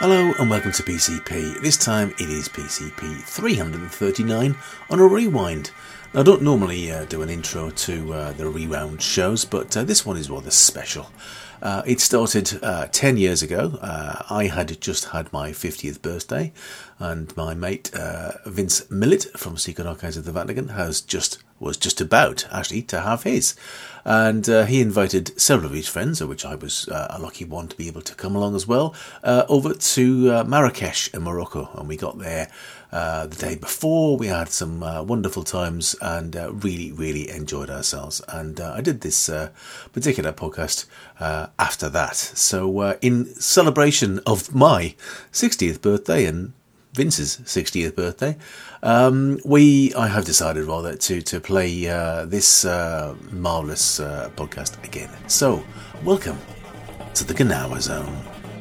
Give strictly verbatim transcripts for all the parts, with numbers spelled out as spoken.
Hello and welcome to P C P. This time it is P C P three thirty-nine on a rewind. Now, I don't normally uh, do an intro to uh, the rewound shows, but uh, this one is rather special. Uh, it started uh, ten years ago. Uh, I had just had my fiftieth birthday, and my mate uh, Vince Millet from Secret Archives of the Vatican has just was just about actually to have his, and uh, he invited several of his friends, of which I was uh, a lucky one to be able to come along as well, uh, over to uh, Marrakesh in Morocco, and we got there Uh, the day before. We had some uh, wonderful times and uh, really, really enjoyed ourselves. And uh, I did this uh, particular podcast uh, after that. So uh, in celebration of my sixtieth birthday and Vince's sixtieth birthday, um, we I have decided rather to, to play uh, this uh, marvellous uh, podcast again. So welcome to the Gnawa Zone.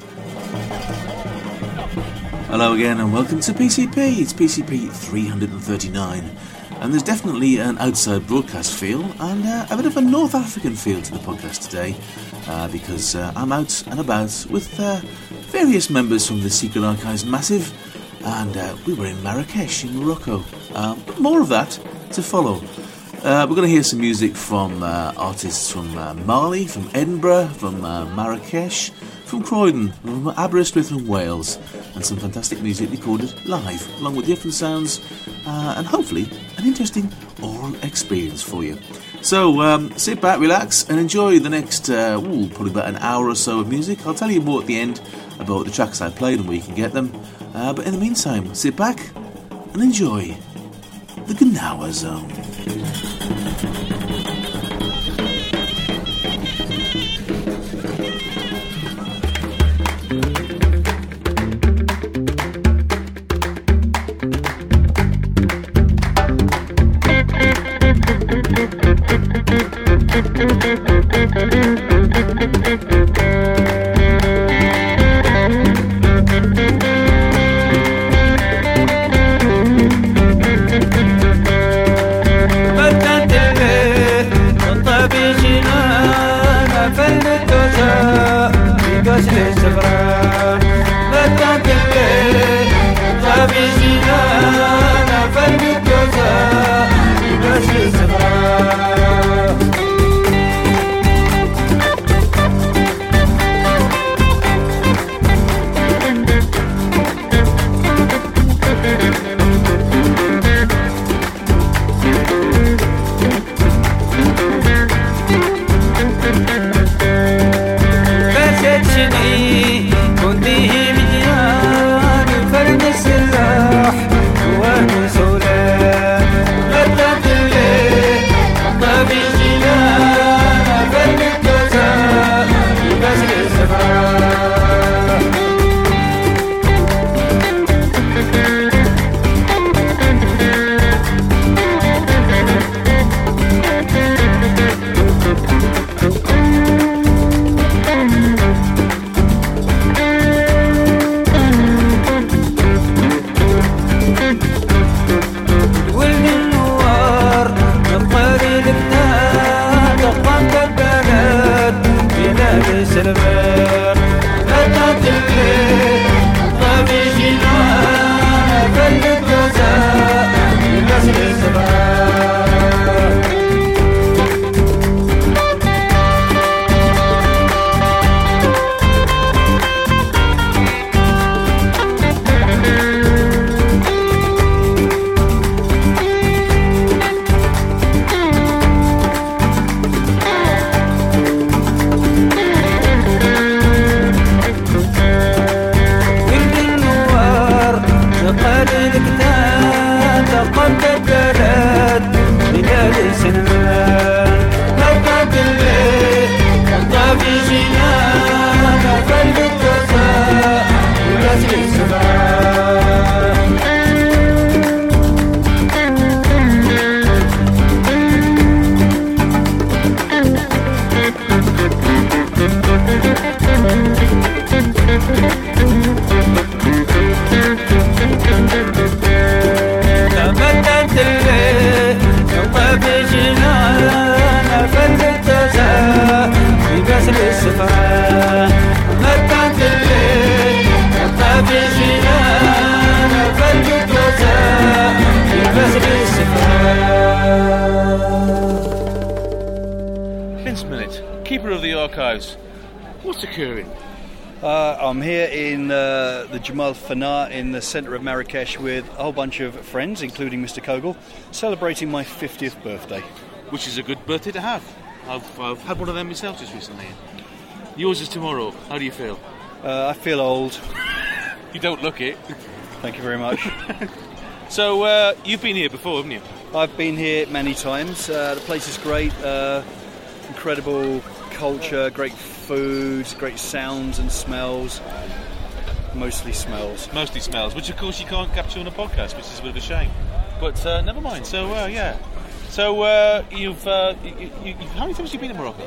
Hello again and welcome to P C P. It's P C P three thirty-nine, and there's definitely an outside broadcast feel and uh, a bit of a North African feel to the podcast today, uh, because uh, I'm out and about with uh, various members from the Secret Archives Massive, and uh, we were in Marrakesh in Morocco. Uh, but more of that to follow. Uh, we're going to hear some music from uh, artists from uh, Mali, from Edinburgh, from uh, Marrakesh, from Croydon, from Aberystwyth and Wales, and some fantastic music recorded live, along with different sounds, uh, and hopefully an interesting oral experience for you. So um, sit back, relax, and enjoy the next, uh, ooh, probably about an hour or so of music. I'll tell you more at the end about the tracks I played and where you can get them. Uh, but in the meantime, sit back and enjoy the Gnawa Zone. keeper of the archives. What's occurring? Uh, I'm here in uh, the Jemaa el-Fnaa in the centre of Marrakesh with a whole bunch of friends, including Mister Kogel, celebrating my fiftieth birthday. Which is a good birthday to have. I've, I've had one of them myself just recently. Yours is tomorrow. How do you feel? Uh, I feel old. You don't look it. Thank you very much. So, uh, you've been here before, haven't you? I've been here many times. Uh, the place is great. Uh, incredible culture, great food, great sounds and smells. Mostly smells. Mostly smells, which of course you can't capture on a podcast, which is a bit of a shame. But uh, never mind. So, uh, yeah. So, uh, you've, uh, you, you, you, how many times have you been in Morocco?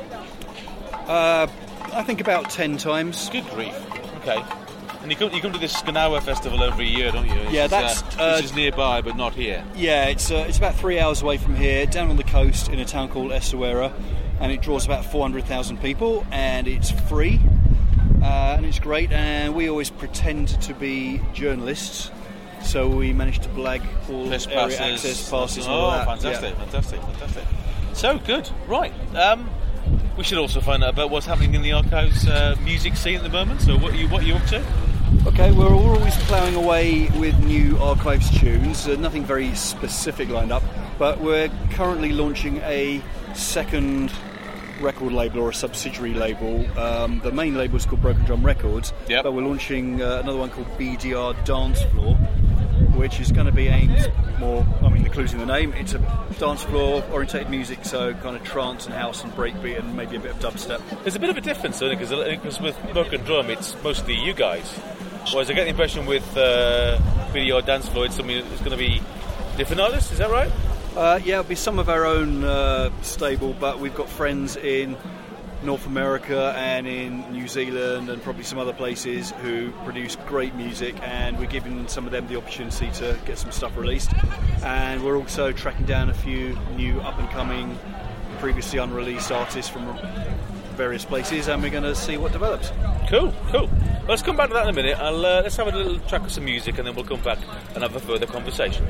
Uh, I think about ten times. Good grief. Okay. And you come, you come to this Gnawa festival every year, don't you? It's yeah, that's... Uh, uh, which is nearby, but not here. Yeah, it's uh, it's about three hours away from here, down on the coast in a town called Essaouira, and it draws about four hundred thousand people, and it's free, uh, and it's great, and we always pretend to be journalists, so we managed to blag all Press area passes, access passes and oh, all that. fantastic, yeah. fantastic, fantastic. So, good. Right. Um, we should also find out about what's happening in the archives uh, music scene at the moment. So, what are you, what are you up to? Okay, we're always ploughing away with new archives tunes. Uh, nothing very specific lined up, but we're currently launching a second record label or a subsidiary label. Um, the main label is called Broken Drum Records, yep. but we're launching uh, another one called B D R Dance Floor, which is going to be aimed more, I mean, the clue's in the name, it's a dance floor orientated music, so kind of trance and house and breakbeat and maybe a bit of dubstep. There's a bit of a difference, I think, because with Broken Drum it's mostly you guys. Whereas I get the impression with uh, B D R Dance Floor, it's something that's going to be different artists, is that right? Uh, yeah, it'll be some of our own uh, stable, but we've got friends in North America and in New Zealand and probably some other places who produce great music, and we're giving some of them the opportunity to get some stuff released. And we're also tracking down a few new up-and-coming, previously unreleased artists from various places, and we're going to see what develops. Cool, cool. Let's come back to that in a minute. I'll, uh, let's have a little track of some music, and then we'll come back and have a further conversation.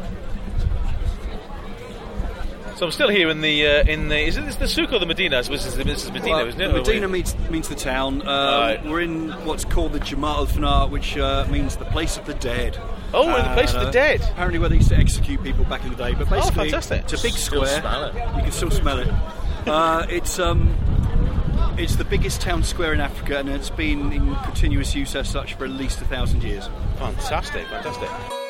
So I'm still here in the uh, in the is it this the Souk or the Medina? This is the this is Medina, well, isn't it? The Medina means means the town. Um, right. We're in what's called the Jemaa el-Fnaa, which uh, means the place of the dead. Oh, we're in the place uh, of the dead. Apparently, where they used to execute people back in the day. But basically, oh, fantastic. It's a big still square. Smell it. You can still smell it. Uh, it's um, it's the biggest town square in Africa, and it's been in continuous use as such for at least a thousand years. Fantastic, fantastic.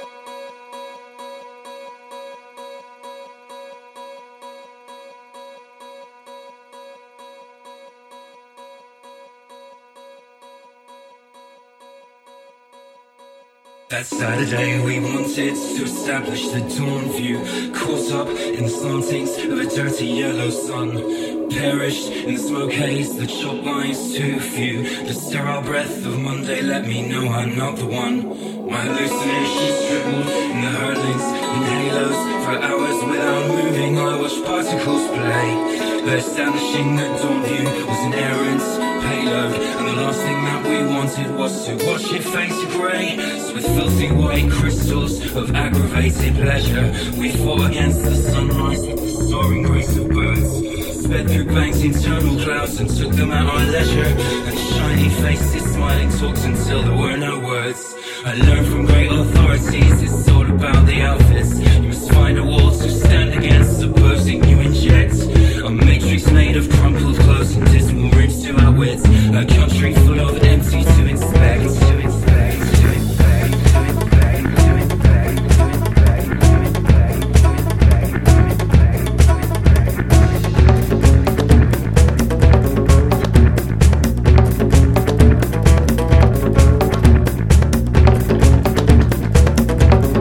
That Saturday we wanted to establish the dawn view. Caught up in the slantings of a dirty yellow sun. Perished in the smoke haze, the chalk lines too few. The sterile breath of Monday let me know I'm not the one. My hallucinations dribbled in the hurlings in halos. For hours without moving I watched particles play. But establishing the dawn view was an errant payload, and the last thing that we wanted was to watch it fade to grey. So with filthy white crystals of aggravated pleasure, we fought against the sunrise with the soaring grace of birds. Sped through bank's internal clouds and took them at our leisure. And shiny faces smiling talked until there were no words. I learned from great authorities it's all about the outfits. You must find a wall to stand against, supposing you inject a matrix made of crumpled clothes and dismal rooms to our wits. A country full of empty to inspect, to inspect, to inspect, to inspect, to inspect, to inspect,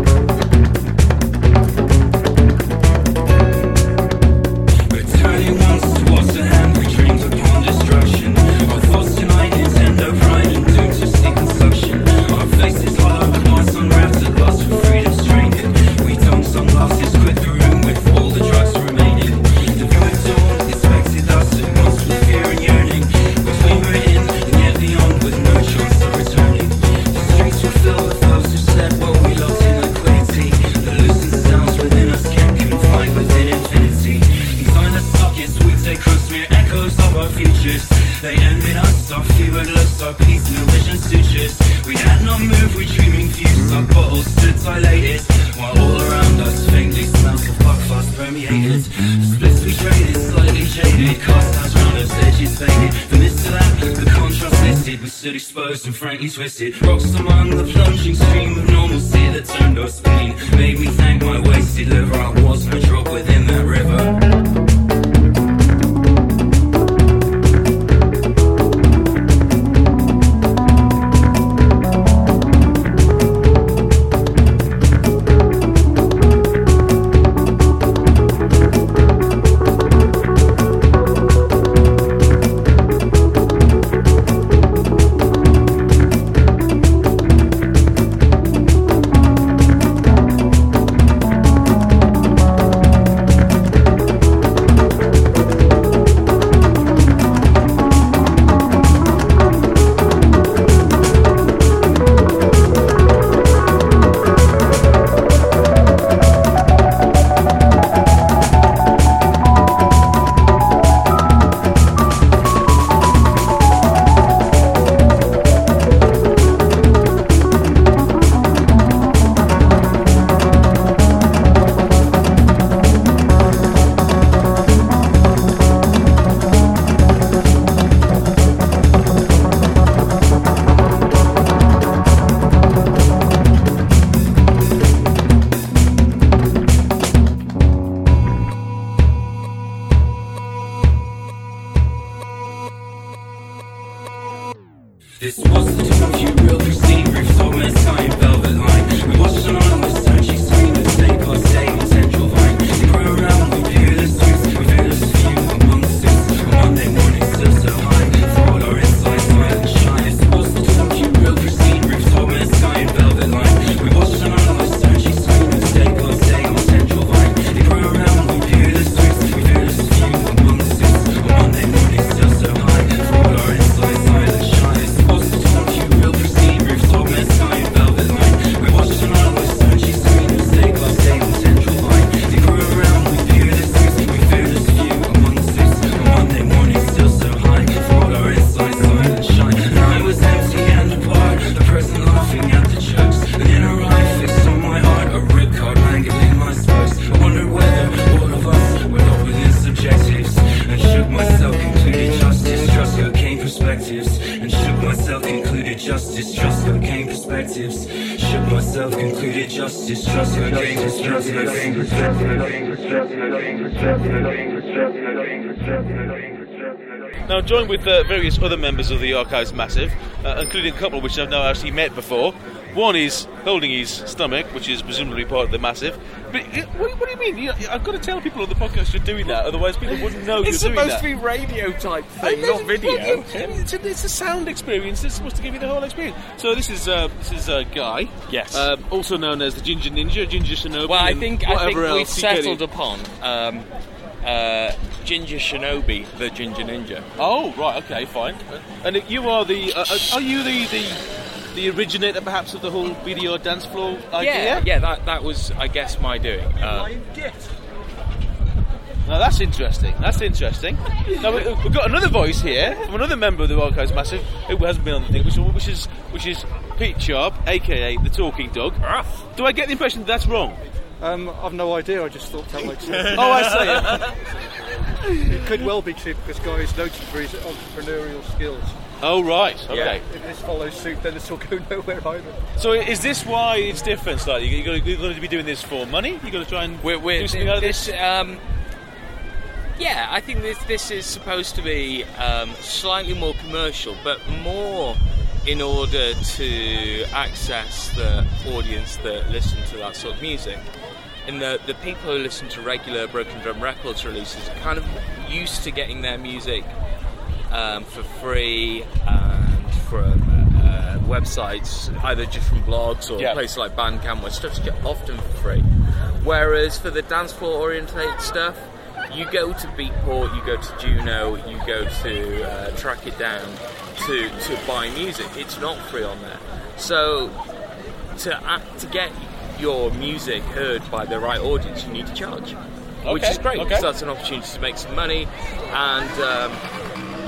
Returning our futures. They envied us, our fevered looks, our peace, no vision sutures. We had not moved, we dreaming fused, our bottles stood dilated, while all around us faintly smells of buckfast permeated. The splits we traded, slightly jaded, cast house round us, edges faded. From this to that, the contrast listed, we stood exposed and frankly twisted. Rocks among the plunging stream of normalcy that turned our spleen. Made me thank my wasted liver, I was no drop within that river. This was the time you real pristine roofs of my sky and velvet line. We watched an island searching screen and stay past day on central vine. We grew around, we peerless suits, we fearless few among the suits. On Monday morning still so high, for all our insights silent shine. This was the time you real pristine roofs of my sky and velvet line. We watched an island searching screen and stay past day on central vine. We grew around, we peerless suits, we fearless few among the suits. On Monday morning still so high, for all our insights silent shine. And shook myself, concluded justice, trust cocaine perspectives. Shook myself, concluded justice, trust cocaine perspectives. Now, joined with uh, various other members of the Archives Massive, uh, including a couple which I've now actually met before. One is holding his stomach, which is presumably part of the Massive. But uh, what, what do you mean? You, I've got to tell people on the podcast you're doing that, otherwise people wouldn't know it's you're doing that. It's supposed to be radio type thing, I, not video. Well, it's, a, it's a sound experience. It's supposed to give you the whole experience. So this is uh, this is uh, Guy. Yes. Um, also known as the Ginger Ninja, Ginger Shinobi. Well, I think I think we've settled getting. upon um, uh, Ginger Shinobi, the Ginger Ninja. Oh, right. Okay, fine. And you are the. Uh, are you the the? The originator, perhaps, of the whole B D R dance floor idea? Yeah, yeah, that that was, I guess, my doing. Uh, now that's interesting. That's interesting. Now we, we've got another voice here from another member of the Archives Massive who hasn't been on the thing, which, which is which is Pete Sharp, aka the Talking Dog. Do I get the impression that that's wrong? Um, I've no idea. I just thought that makes sense. Oh, I see. It could well be true because Guy is noted for his entrepreneurial skills. Oh, right, okay. Yeah, if this follows suit, then this will go nowhere either. So is this why it's different slightly? You're going to, you're going to be doing this for money? You're going to try and we're, we're, do something out of this? this um, yeah, I think this, this is supposed to be um, slightly more commercial, but more in order to access the audience that listen to that sort of music. And the, the people who listen to regular Broken Drum Records releases are kind of used to getting their music Um, for free and from uh, websites, either just from blogs or yeah. places like Bandcamp, where stuff's often for free. Whereas for the dance floor orientated stuff, you go to Beatport, you go to Juno, you go to uh, Track It Down to to buy music. It's not free on there. So to act, to get your music heard by the right audience, you need to charge, okay. which is great okay. because that's an opportunity to make some money and. Um,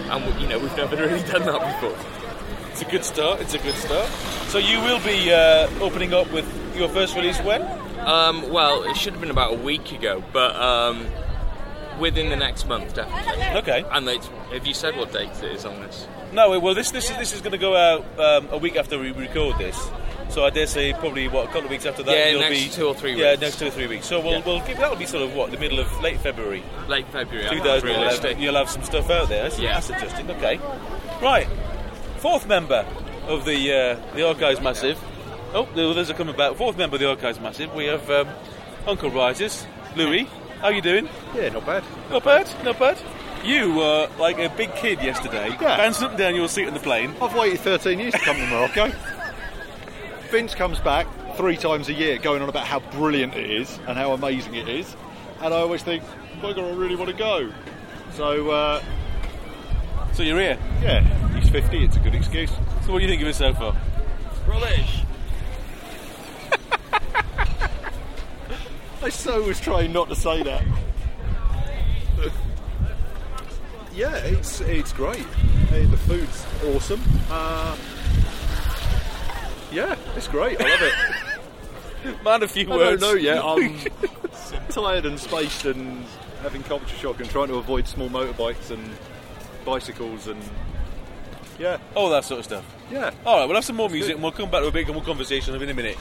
and you know we've never really done that before. It's a good start. It's a good start. So you will be uh, opening up with your first release when? Um, well, it should have been about a week ago, but um, within the next month, definitely. Okay. And it's, have you said what date it is on this? No. Well, this this is this is going to go out um, a week after we record this. So I dare say probably what a couple of weeks after that. Yeah, you'll next be, two or three weeks. Yeah, next two or three weeks. So we'll Yeah. we'll give, that'll be sort of what the middle of late February. Late February. two I thousand think, eleven. realistic. You'll have some stuff out there. That's, Yeah. that's interesting. Okay. Right. Fourth member of the uh, the Archives Massive. Oh, the others are coming back. Fourth member of the Archives Massive. We have um, Uncle Rises, Louis. How you doing? Yeah, not bad. Not bad. Not bad. You were like a big kid yesterday, Yeah. bouncing up and down your seat on the plane. I've waited thirteen years to come to Morocco. Vince comes back three times a year going on about how brilliant it is and how amazing it is. And I always think, my God, I really want to go. So, uh, So you're here. yeah, he's fifty, it's a good excuse. So what do you think of it so far? Rubbish. I so was trying not to say that. Yeah, it's it's great. Hey, the food's awesome. Uh, yeah, it's great. I love it. Man, a few I don't words. know yet. I'm tired and spaced and having culture shock and trying to avoid small motorbikes and bicycles and yeah, All that sort of stuff. yeah. All right, we'll have some more music and we'll come back to a bit more conversation in a minute.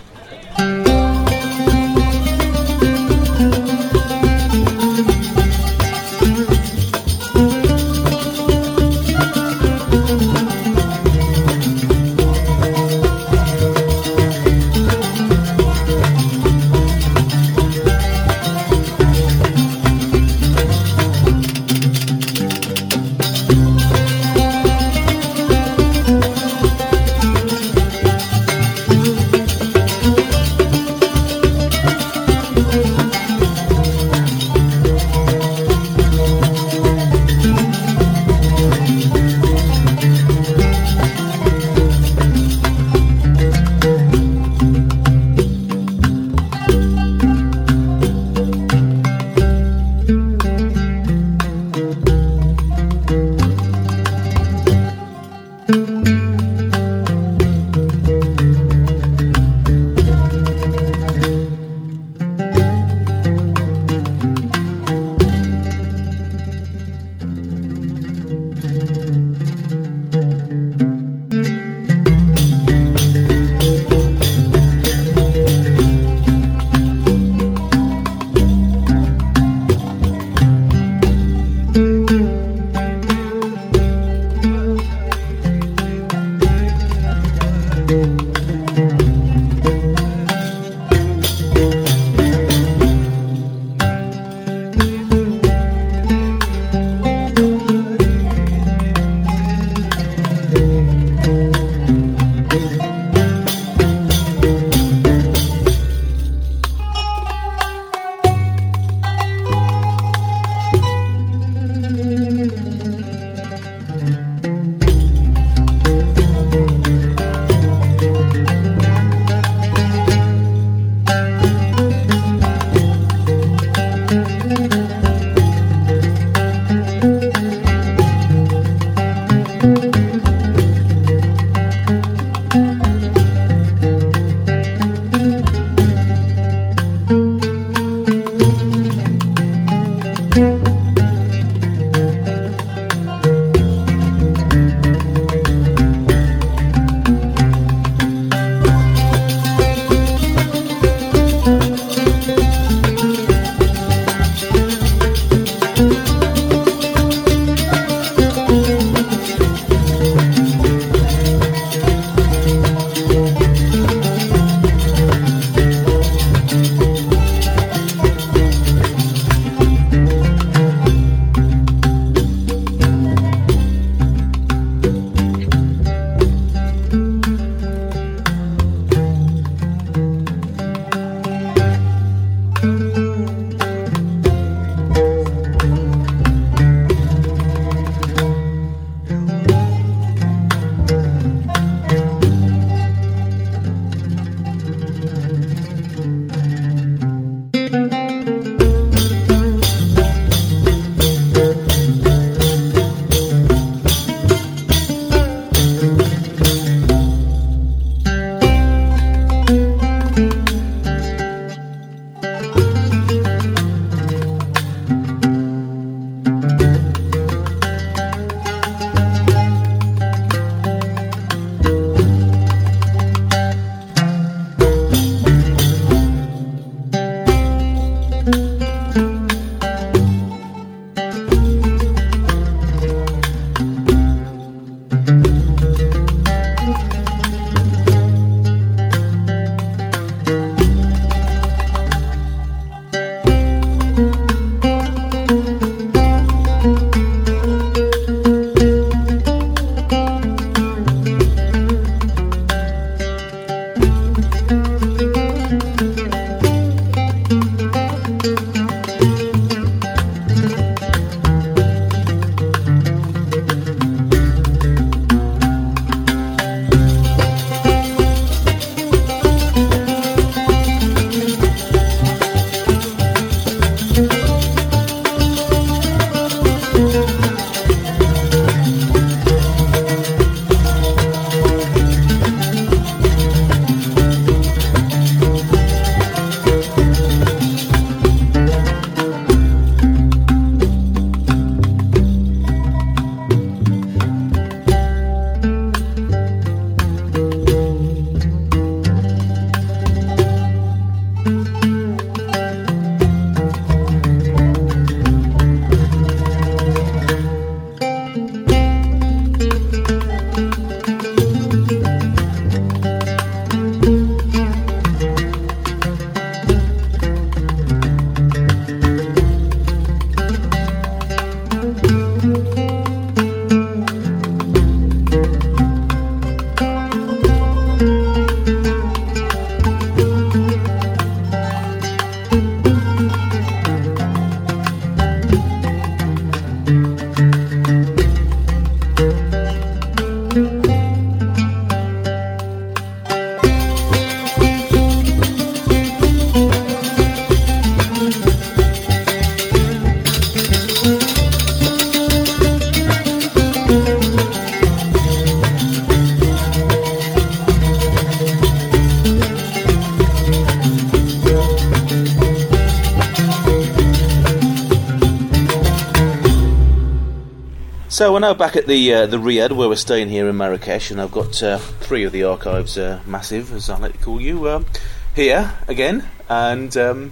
So we're now back at the uh, the Riyadh, where we're staying here in Marrakesh, and I've got uh, three of the archives uh, massive, as I like to call you, um, here again, and um,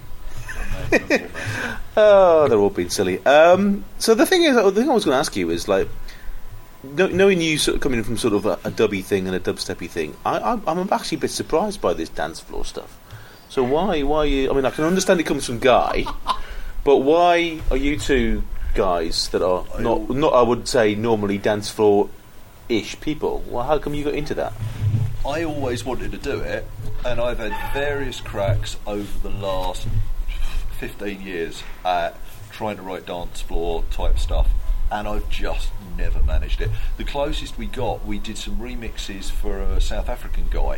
oh, they're all being silly. Um, so the thing is, the thing I was going to ask you is, like, knowing you sort of coming from sort of a, a dubby thing and a dubsteppy thing, I, I, I'm actually a bit surprised by this dance floor stuff. So why, why? You, I mean, I can understand it comes from Guy, but why are you two guys that are not, not I would say, normally dance floor-ish people? Well, how come you got into that? I always wanted to do it, and I've had various cracks over the last fifteen years at trying to write dance floor type stuff, and I've just never managed it. The closest we got, we did some remixes for a South African guy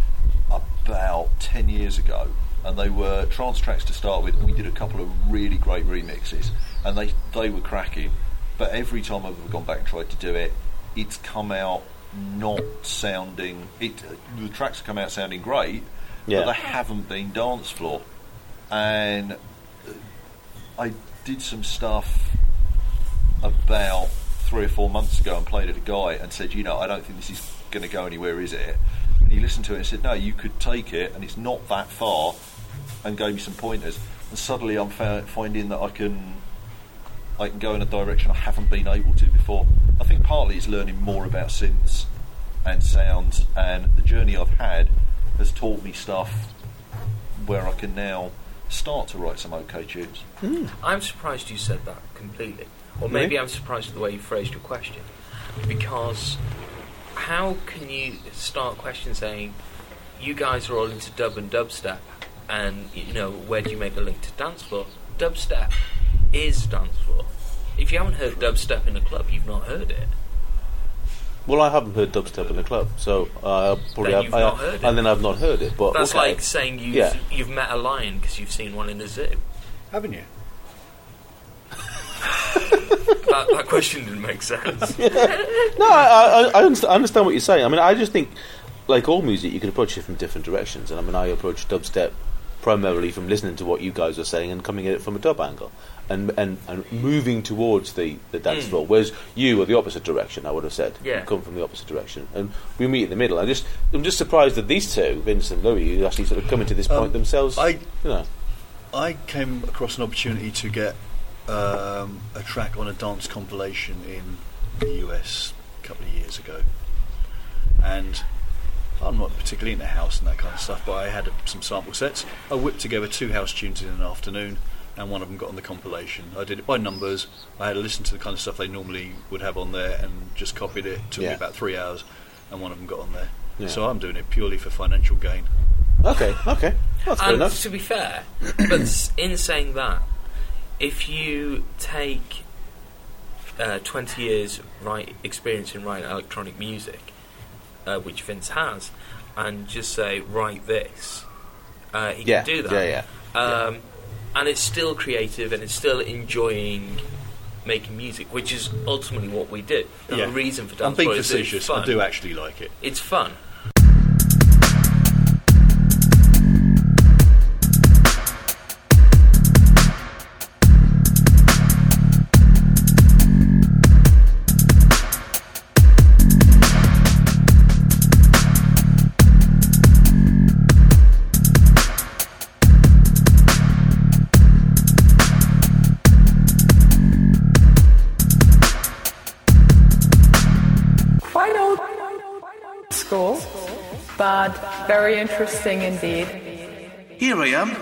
about ten years ago, and they were trance tracks to start with. We did a couple of really great remixes, and they they were cracking, but every time I've ever gone back and tried to do it, it's come out not sounding it the tracks have come out sounding great, yeah. but they haven't been dance floor. And I did some stuff about three or four months ago and played at a guy and said, you know, I don't think this is going to go anywhere, is it? And he listened to it and said, no, you could take it and it's not that far, and gave me some pointers. And suddenly I'm fa- finding that I can I can go in a direction I haven't been able to before. I think partly it's learning more about synths and sounds, and the journey I've had has taught me stuff where I can now start to write some okay tunes. Mm. I'm surprised you said that completely. Or maybe really? I'm surprised at the way you phrased your question. Because how can you start a question saying, you guys are all into dub and dubstep, and, you know, where do you make the link to dance floor? Dubstep is dance floor. If you haven't heard dubstep in a club, you've not heard it. Well, I haven't heard dubstep in a club, so uh, probably then I've, you've I, not heard it. And then I've not heard it. But that's okay. like saying you've, yeah. you've met a lion because you've seen one in a zoo. Haven't you? that, that question didn't make sense. Yeah. No, I, I, I, understand, I understand what you're saying. I mean, I just think, like all music, you can approach it from different directions. And I mean, I approach dubstep primarily from listening to what you guys are saying and coming at it from a dub angle, and and, and moving towards the, the dance mm. floor. Whereas you are the opposite direction, I would have said. Yeah. You come from the opposite direction, and we meet in the middle. I just, I'm just surprised that these two, Vince and Louis, actually sort of coming to this point um, themselves. I, you know, I came across an opportunity to get um, a track on a dance compilation in the U S a couple of years ago, and I'm not particularly into house and that kind of stuff, but I had some sample sets. I whipped together two house tunes in an afternoon, and one of them got on the compilation. I did it by numbers. I had to listen to the kind of stuff they normally would have on there and just copied it. It took yeah. me about three hours, and one of them got on there. Yeah. So I'm doing it purely for financial gain. Okay, okay. That's fair and enough. To be fair, but in saying that, if you take uh, twenty years right experience in writing electronic music, Uh, which Vince has, and just say, write this, uh, he yeah, can do that. Yeah, yeah. Um, yeah. And it's still creative, and it's still enjoying making music, which is ultimately what we do. And yeah. the reason for I'm dance being floor is it's facetious. fun. I do actually like it. It's fun. But very interesting indeed. Here I am.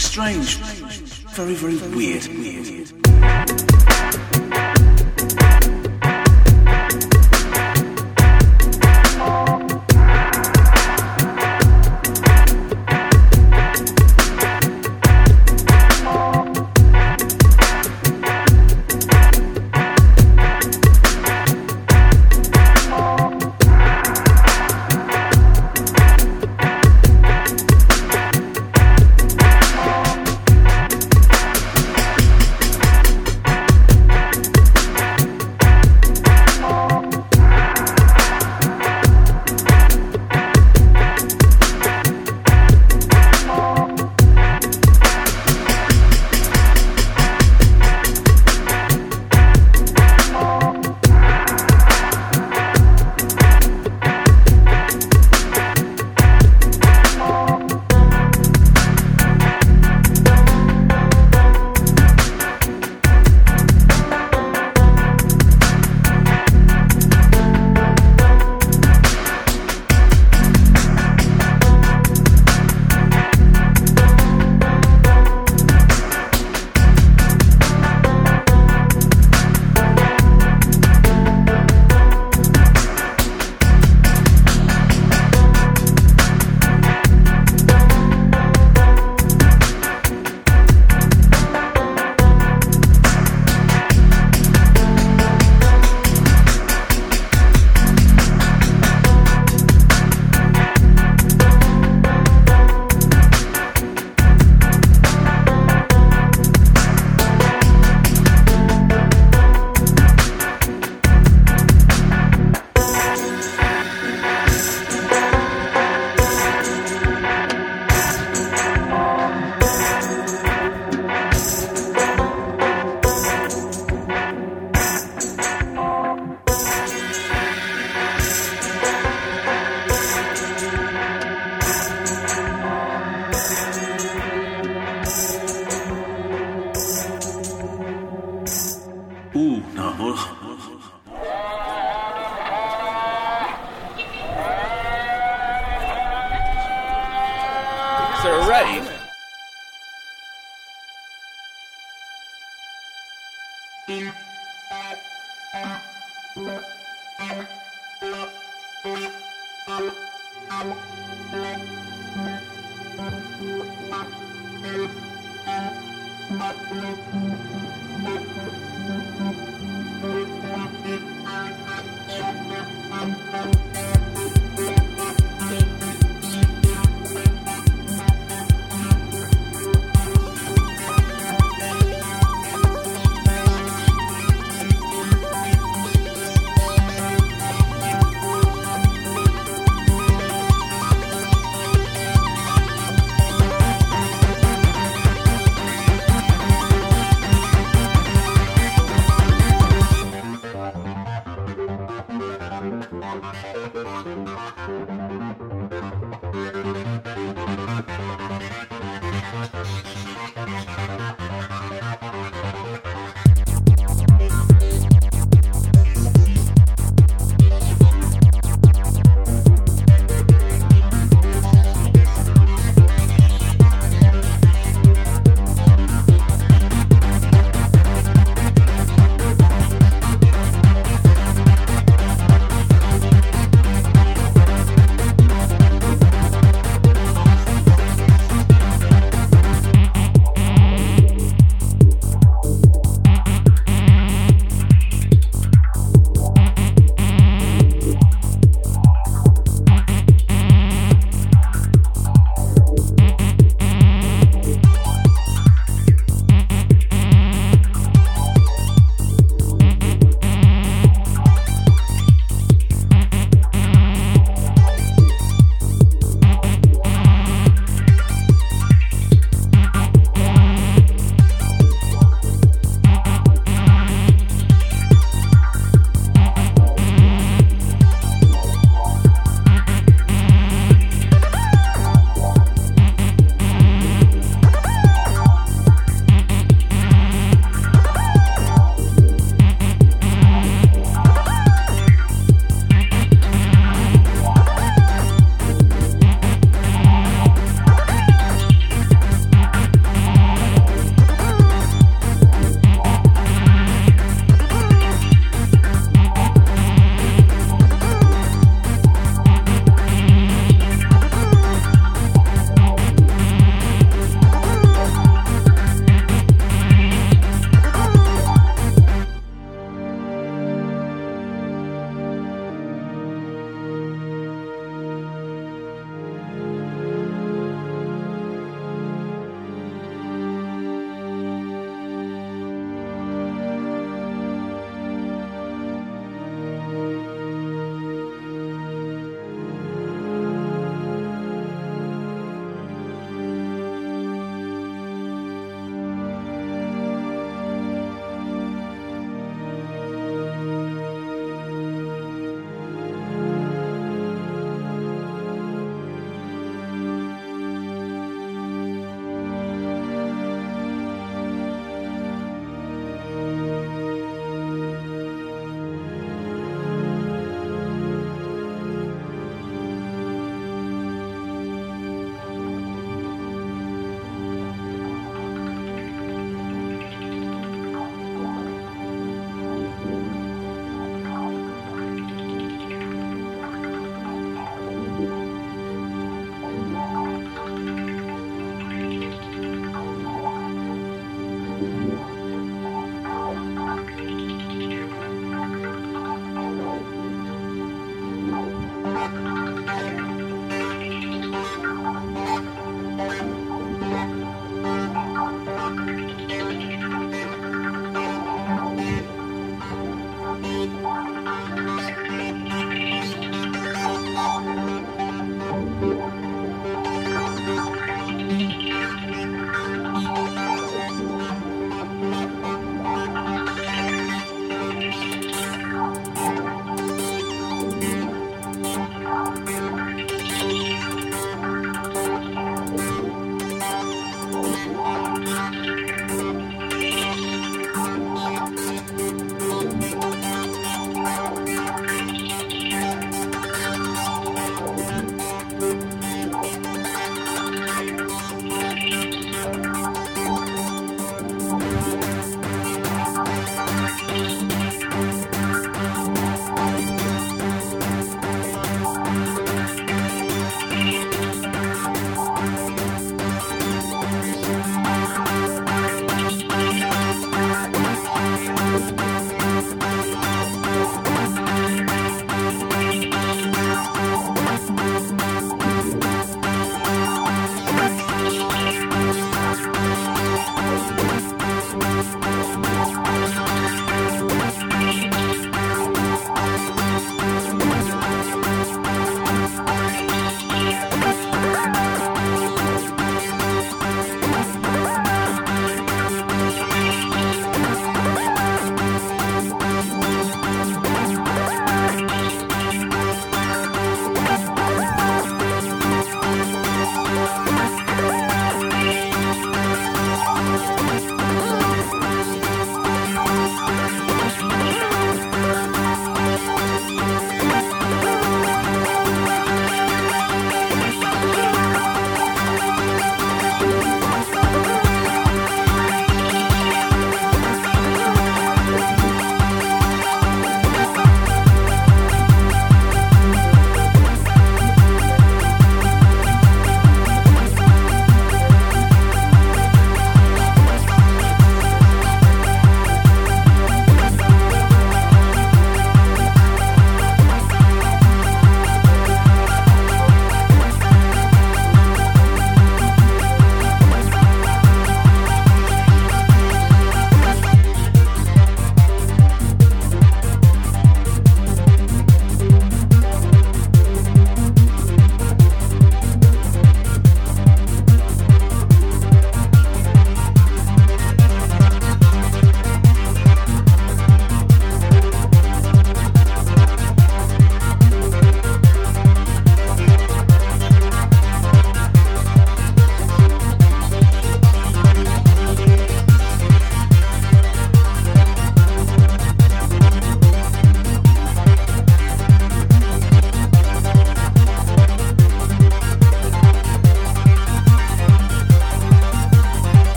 strange. Very, very weird. Weird. Is there a rave?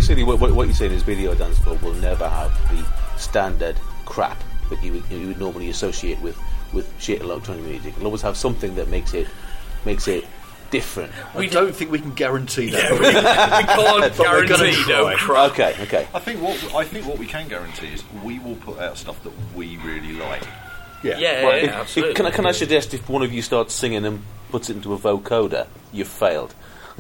basically, what, what you're saying is Video Dance Floor will never have the standard crap that you would, you would normally associate with, with shit electronic music. It'll always have something that makes it makes it different. We don't think we can guarantee that. Yeah, we, we can't guarantee no crap. Okay, okay. I think what I think what we can guarantee is we will put out stuff that we really like. Yeah, yeah, Right, yeah, if- absolutely. if- can I can I suggest if one of you starts singing and puts it into a vocoder, you've failed.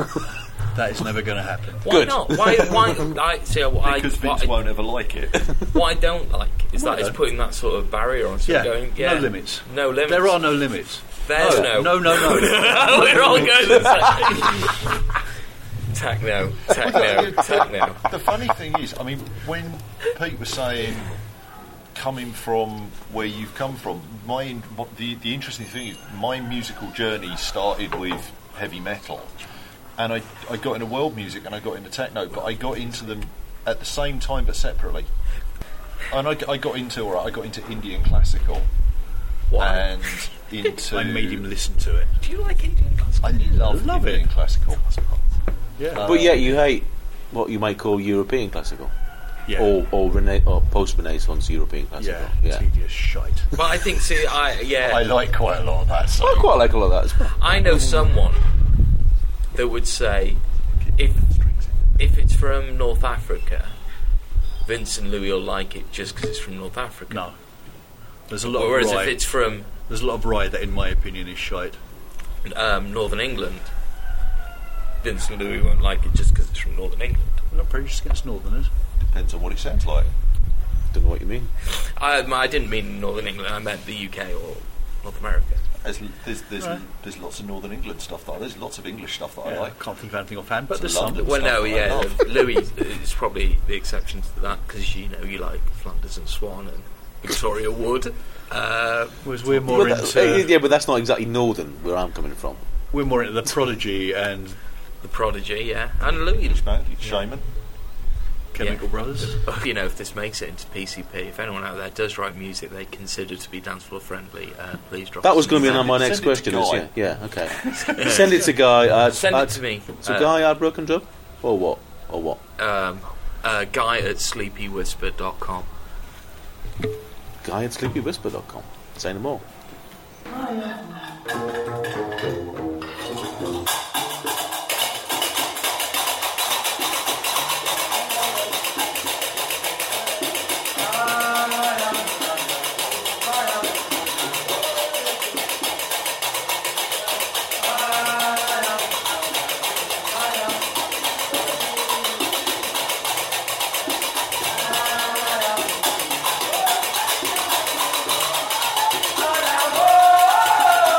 that is never going to happen. Why Good. not? Why? Why? I, see, I, Because I, Vince what, won't ever like it. what I don't like is Well, that it's no. putting that sort of barrier on. So Yeah, going, yeah, no limits. No limits. There are no limits. There's no. No, no, no. no. We're all going to say techno, techno, techno. The funny thing is, I mean, when Pete was saying coming from where you've come from, my the the interesting thing is my musical journey started with heavy metal, and I I got into world music and I got into techno, but I got into them at the same time but separately. And I, I got into all right, I got into Indian classical, and into I made him listen to it. Do you like Indian classical? I love, love Indian it. classical. Yeah, Uh, But yet you hate what you might call European classical, yeah, or or, rena- or post-Renaissance European classical. yeah, tedious shite. But I think, see, I yeah, I like quite a lot of that. So. I quite like a lot of that as well. I know someone that would say if if it's from North Africa, Vince and Louis will like it just because it's from North Africa. No, there's a lot Whereas of rye. if it's from There's a lot of rye that, in my opinion, is shite. um, Northern England, Vince and Louis won't like it just because it's from Northern England. I'm not prejudiced against Northerners. Depends on what it sounds like. Don't know what you mean. I, I didn't mean Northern England. I meant the U K or North America. There's there's there's, Right. there's lots of Northern England stuff that I, there's lots of English stuff that I Yeah, like. can't think of anything offhand, but It's there's London. some. Well, no, stuff I yeah, love. Louis is probably the exception to that because you know you like Flanders and Swan and Victoria Wood. Uh, Whereas we're more But that- into yeah, but that's not exactly northern where I'm coming from. we're more into the Prodigy and the Prodigy, yeah, and Louis. English band, Shaman. Chemical Yeah. Brothers. You know, if this makes it into P C P, if anyone out there does write music they consider to be dance floor friendly, uh, please drop. That us was an going to be email. on my Send next it to question. Is, Guy. yeah, yeah, okay. Send it to Guy. Uh, Send uh, it to me. To Uh, Guy at Broken Drum, or what? Or what? Um, uh, guy at sleepy whisper dot com. Guy at sleepy whisper dot com. Say no more. Oh,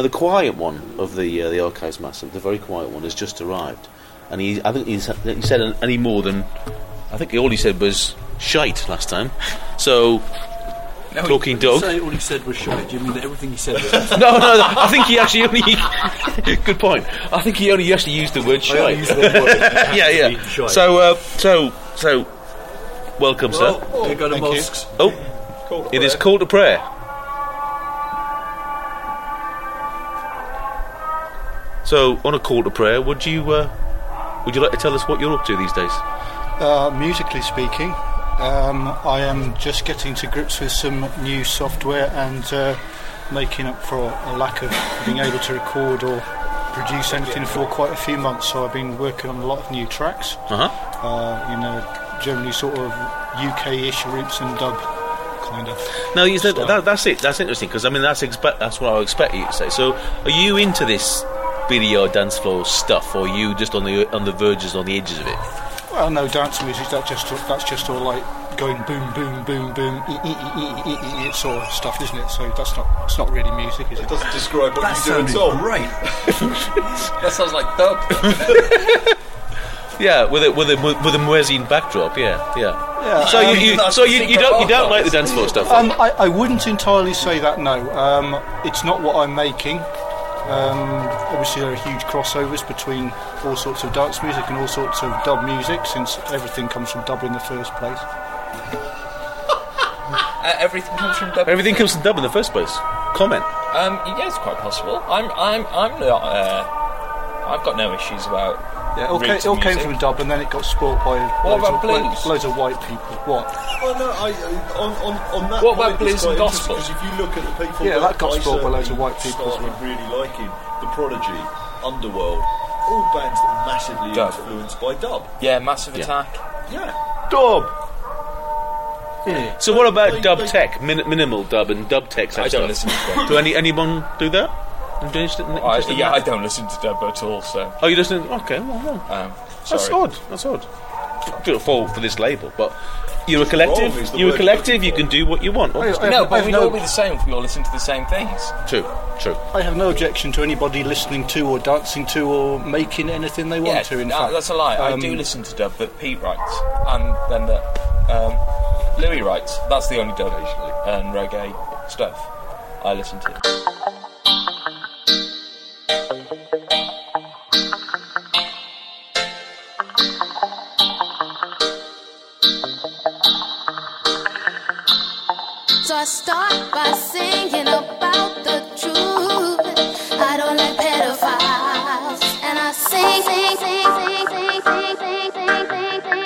Now the quiet one of the uh, the Archives Massive, the very quiet one, has just arrived, and he I think he's, he said any more than I think all he said was shite last time. So. No, Talking he, Dog. Say all he said was shite. Do you mean that everything he said was no, no, no, I think he actually only. Good point. I think he only actually used the word shite. I only used the word. yeah, yeah. Shite. So, uh, so, so, welcome, well, sir. Oh, you go to thank mosques. Oh, Call to it is prayer. call to prayer. So, on a call to prayer, would you, uh, would you like to tell us what you're up to these days? Uh, musically speaking, um, I am just getting to grips with some new software and uh, making up for a lack of being able to record or produce anything for quite a few months. So I've been working on a lot of new tracks. Uh huh. Uh, you know, generally sort of U K-ish roots and dub kind of. No, you said style. that, that's it. That's interesting because I mean that's expe- that's what I would expect you to say. So, are you into this video dance floor stuff, or are you just on the on the verges, on the edges of it? Well, no, dance music. That just that's just all like going boom, boom, boom, boom, ee, ee, ee, ee, ee, ee, sort of stuff, isn't it? So that's not it's not really music, is it? It doesn't describe what That you do at sounded all. great. That sounds like dub. Yeah, with a with a with a muezzin backdrop. Yeah, yeah. Yeah. So you, you that's so the you, you secret don't you don't like the archives. dance floor stuff? Um, I, I wouldn't entirely say that, no. Um, it's not what I'm making. Um, obviously, there are huge crossovers between all sorts of dance music and all sorts of dub music, since everything comes from dub in the first place. Uh, everything comes from dub. Everything comes from dub in the first place. Comment. Um, yeah, it's quite possible. I'm, I'm, I'm not. Uh, I've got no issues about. Yeah, it all, came, roots it all of came music. from dub, and then it got spoilt by What loads, about of, white, blues? loads of white people. What? Well, no, I, I, on, on, on that What about point, blues it's quite and gospel? interesting, 'cause if you look at the people Yeah, that got I spoiled by loads of certainly white people as started well. really liking, The Prodigy, Underworld, all bands that were massively Dub. influenced by dub. Yeah, Massive Yeah. Attack. Yeah. Dub. Yeah. So what about They- dub they- tech, min- minimal dub and dub tech? I stuff? don't listen to dub. Do any anyone do that? I'm interested in, I, interested in yeah, I that. don't listen to dub at all. So, Oh, you listen? Okay, well, well. um, That's sorry. odd. That's odd. Do it for for this label, but you're a collective. Wrong is the You're a word collective. you're You can do what you want. obviously. I No, have- I but have we'd no- all be the same if we all listened to the same things. True. True. I have no objection to anybody listening to or dancing to or making anything they want Yeah, to, in no, fact. that's a lie. I Um, do listen to dub that Pete writes, and then that um, Louis writes. That's the only dub and reggae stuff I listen to. So I start by singing about the truth. I don't like pedophiles, and I sing, sing, sing, sing, sing, sing, sing, sing, sing, sing,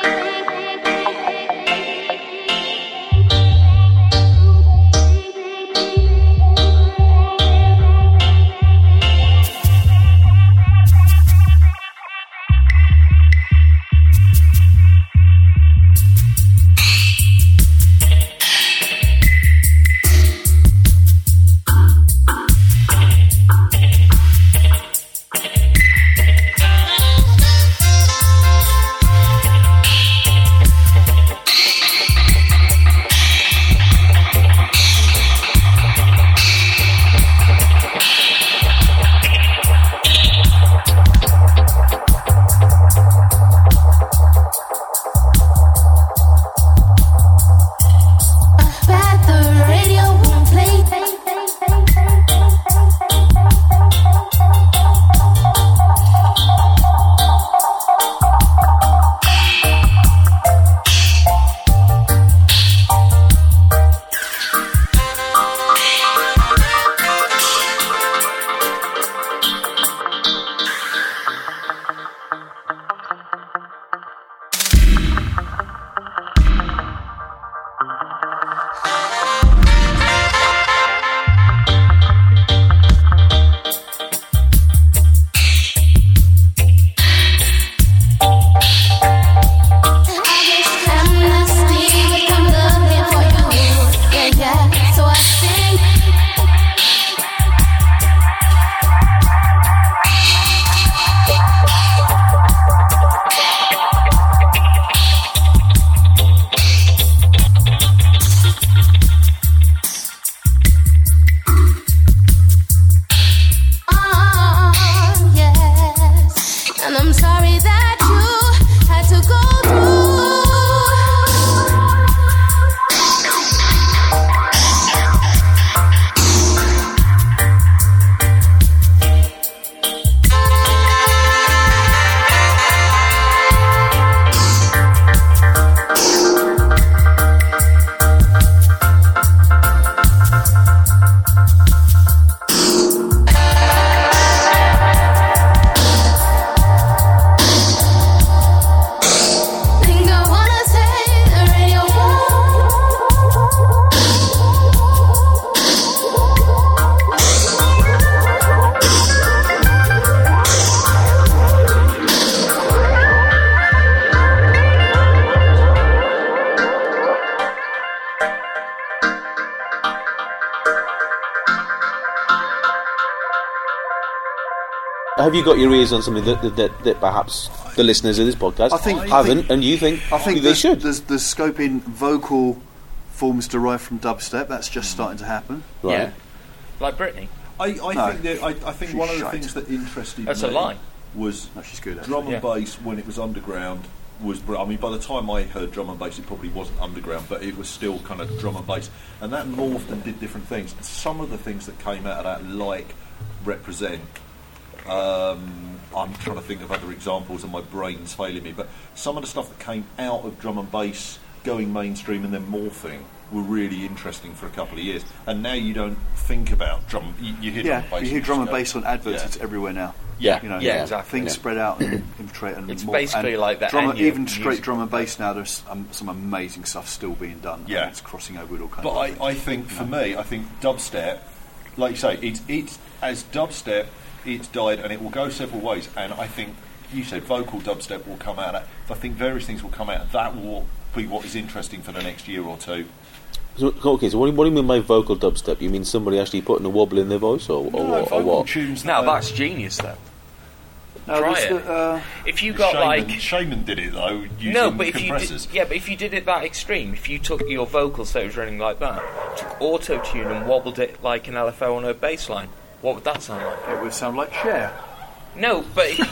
have you got your ears on something that, that, that, that perhaps the listeners of this podcast I think, haven't, I think, and you think I think they there's, should? There's, there's scope in vocal forms derived from dubstep. That's just starting to happen. Right. Yeah. Like Britney. I, I No. think that, I, I think She's one of the shite. things that interested That's me a lie. was No, she's good. drum and Yeah. bass when it was underground was br- I mean by the time I heard drum and bass it probably wasn't underground, but it was still kind of drum and bass, and that morphed and did different things. And some of the things that came out of that, like Represent, um, I'm trying to think of other examples and my brain's failing me, but some of the stuff that came out of drum and bass going mainstream and then morphing were really interesting for a couple of years, and now you don't think about drum you, you hear Yeah, drum and bass you hear and drum and just go, bass on adverts. yeah. It's everywhere now. Yeah. You know, Yeah, exactly. Things Yeah. spread out and infiltrate and It's more. basically and like the drum, Enya even straight music. drum and bass now. There's um, some amazing stuff still being done. and Yeah. it's crossing over with all kinds. But of I, things. I think for me, I think dubstep, like you say, it's it's as dubstep, it's died, and it will go several ways. And I think you said vocal dubstep will come out. Of that. I think various things will come out. That will be what is interesting for the next year or two. So, okay, so what do, you, what do you mean by vocal dubstep? You mean somebody actually putting a wobble in their voice, or, or, No, what, or vocal what? tunes. Now that are- that's genius, though. No, Try there's it. the, uh, If you got Shaman, like Shaman did it though, using no, but if you compressors. did, yeah, but if you did it that extreme, if you took your vocals that was running like that, took auto tune and wobbled it like an L F O on a bass line, what would that sound like? it would sound like Cher. No, but if,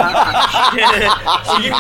so you,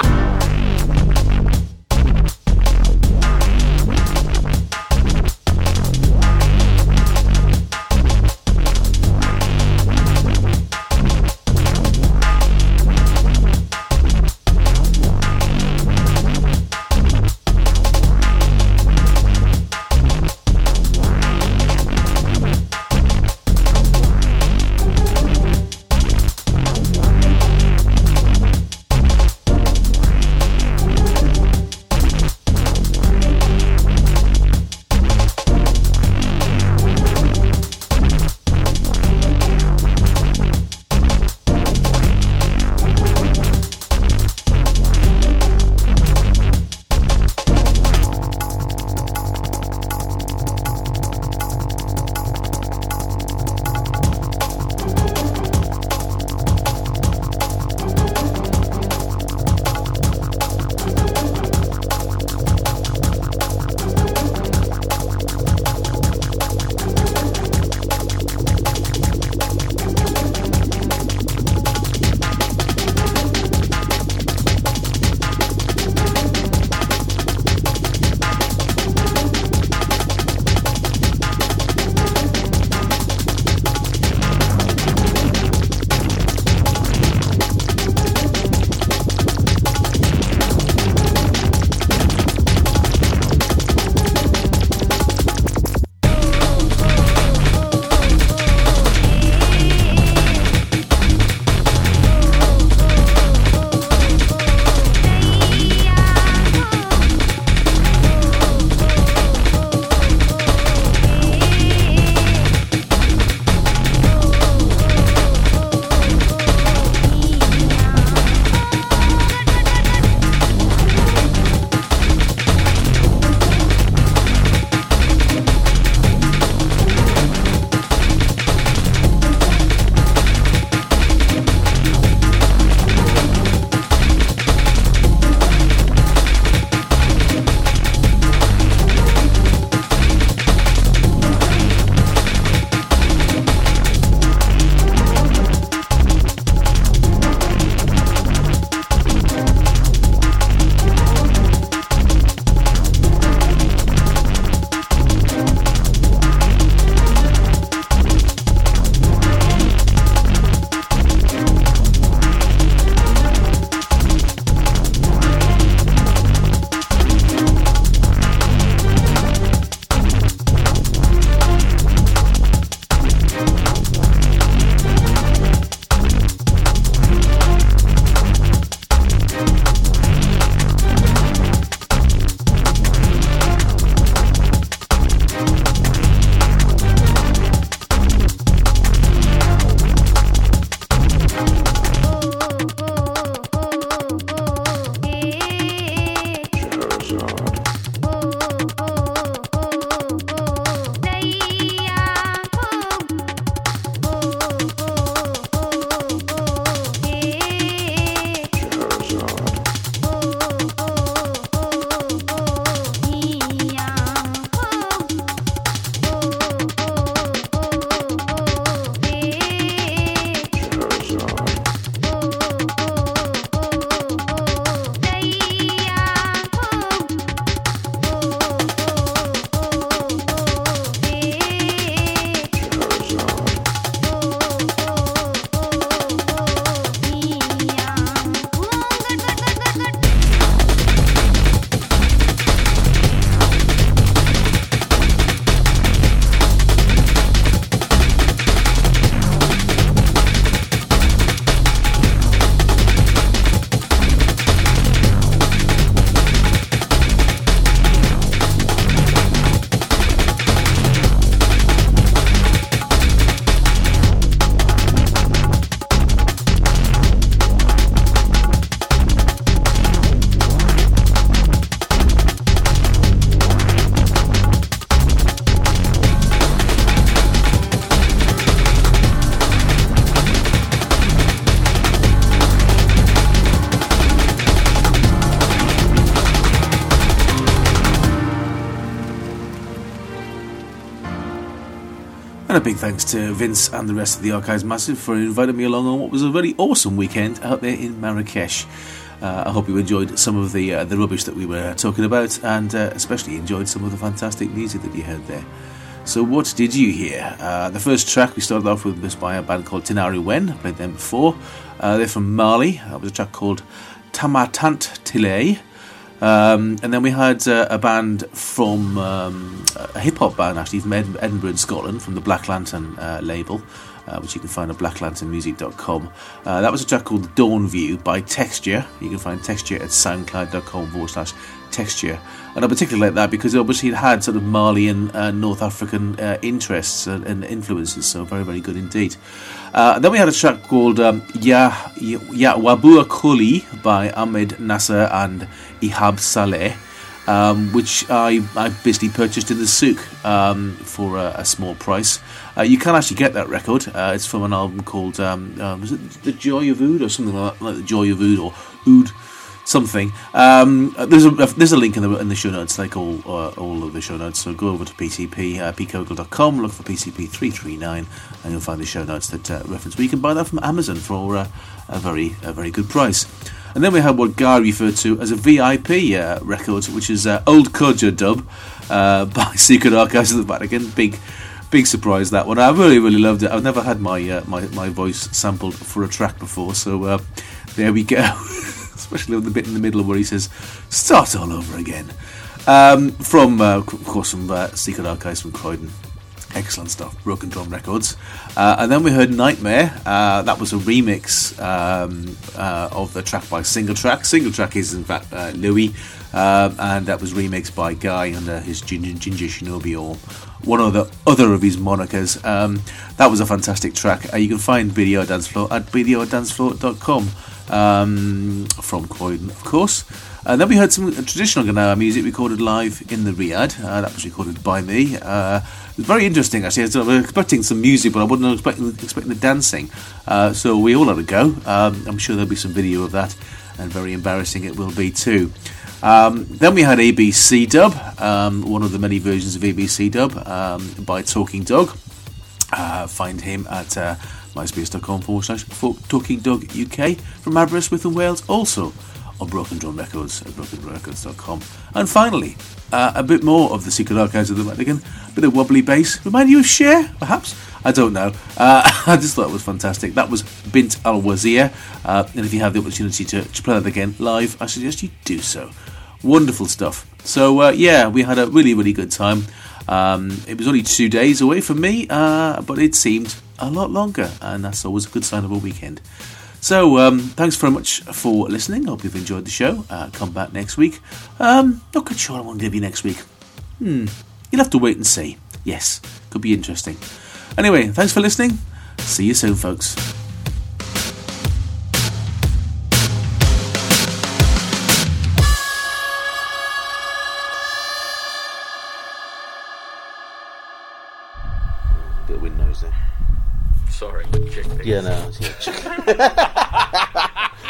And a big thanks to Vince and the rest of the Archives Massive for inviting me along on what was a very awesome weekend out there in Marrakesh. Uh, I hope you enjoyed some of the uh, the rubbish that we were talking about, and uh, especially enjoyed some of the fantastic music that you heard there. So what did you hear? Uh, the first track we started off with was by a band called Tinari Wen. I played them before. Uh, they're from Mali. That was a track called Tamatant Tile. Um, and then we had uh, a band from um, a hip-hop band actually from Ed- Edinburgh in Scotland, from the Black Lantern uh, label, uh, which you can find at black lantern music dot com. Uh, that was a track called Dawn View by Texture. You can find Texture at soundcloud.com forward slash Texture. And I particularly like that because obviously it had sort of Malian and uh, North African uh, interests and, and influences, so very, very good indeed. Uh, then we had a track called um, Ya, Ya Wabua Kuli by Ahmed Nasser and Ihab Saleh, um, which I, I basically purchased in the souk um, for a, a small price. Uh, you can actually get that record. Uh, it's from an album called um, um, is it The Joy of Oud or something like that, like The Joy of Oud or Oud something. Um, there's a there's a link in the in the show notes, like all uh, all of the show notes. So go over to P C P, uh, p cogle dot com, look for P C P three three nine, and you'll find the show notes that uh, reference. But you can buy that from Amazon for uh, a very a very good price. And then we had what Guy referred to as a V I P uh, record, which is uh, Old Kodja dub uh, by Secret Archives of the Vatican. Big. Big surprise, that one. I really, really loved it. I've never had my uh, my, my voice sampled for a track before, so uh, there we go. Especially the bit in the middle where he says, "Start all over again." Um, from, uh, of course, from uh, Secret Archives from Croydon. Excellent stuff. Broken Drum Records. Uh, and then we heard Nightmare. Uh, that was a remix um, uh, of the track by Single Track. Single Track is, in fact, uh, Louis, uh, and that was remixed by Guy under his Ginger, Ginger Shinobi, or one of the other of his monikers. Um, that was a fantastic track. Uh, you can find Video Dance Floor at video dance floor dot com um, from Croydon, of course. And then we heard some traditional Gnawa music recorded live in the Riyadh. Uh, that was recorded by me. Uh, it was very interesting, actually. I was expecting some music, but I wasn't expecting, expecting the dancing. Uh, so we all had a go. Um, I'm sure there'll be some video of that, and very embarrassing it will be too. Um, then we had A B C Dub, um, one of the many versions of A B C Dub um, by Talking Dog. Uh, find him at uh, myspace.com forward slash Talking Dog U K from Aberystwyth and Wales, also on Broken Drum Records at broken drum records dot com. And finally, uh, a bit more of the Secret Archives of the Vatican, a bit of wobbly bass. Remind you of Cher, perhaps? I don't know. Uh, I just thought it was fantastic. That was Bint Al Wazir, uh, and if you have the opportunity to, to play that again live, I suggest you do so. Wonderful stuff. So, uh, yeah, we had a really, really good time. Um, it was only two days away from me, uh, but it seemed a lot longer, and that's always a good sign of a weekend. So, um, thanks very much for listening. Hope you've enjoyed the show. Uh, come back next week. Um, not quite sure I want to give you next week. Hmm, you'll have to wait and see. Yes, could be interesting. Anyway, thanks for listening. See you soon, folks. Bit of wind noise there. Sorry, chickpea. Yeah, no. Yeah.